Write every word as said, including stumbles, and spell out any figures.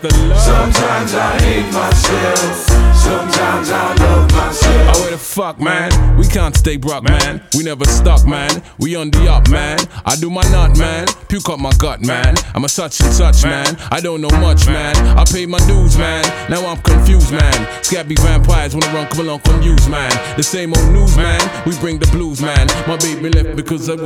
the love. Sometimes I hate myself, sometimes I love myself. Oh, where the fuck, man? We can't stay broke, man. We never stuck, man. We on the up, man. I do my nut, man. Puke up my gut, man. I'm a such and such, man. I don't know much, man. I pay my dues, man. Now I'm confused, man. Scabby vampires wanna run, come along, confused, man. The same old news, man. We bring the blues, man. My baby left because I